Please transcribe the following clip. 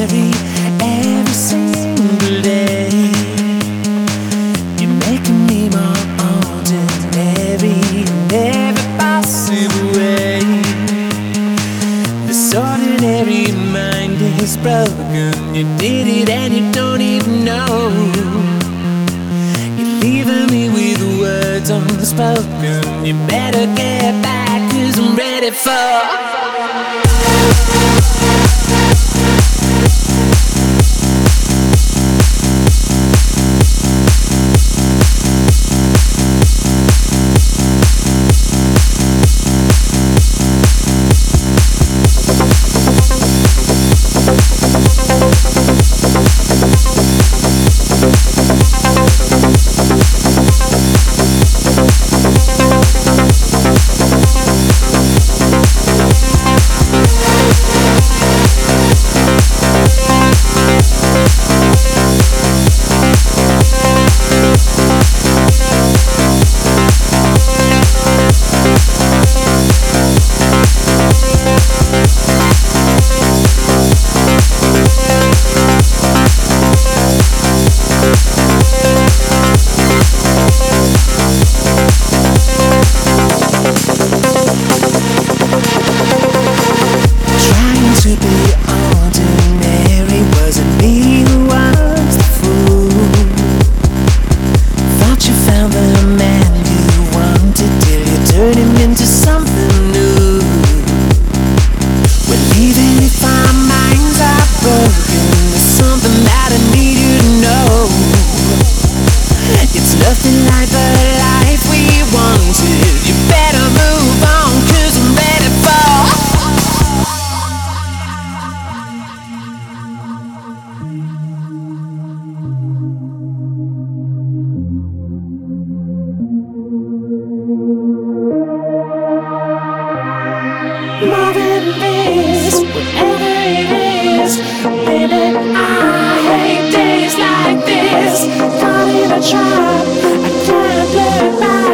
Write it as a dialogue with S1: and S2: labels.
S1: every single day. You're making me more ordinary in every possible way. This ordinary mind is broken. You did it and you don't even know. You're leaving me with words unspoken. You better get back, 'cause I'm ready for to be ordinary wasn't me who was the fool. Thought you found the man you wanted till you turned him into something new. Well, even if our minds are broken, there's something that I need you to know. It's nothing like the life we wanted. You better move on, 'cause I'm ready for more than this, whatever it is. Baby, I hate days like this. Caught in a trap, I can't play it back.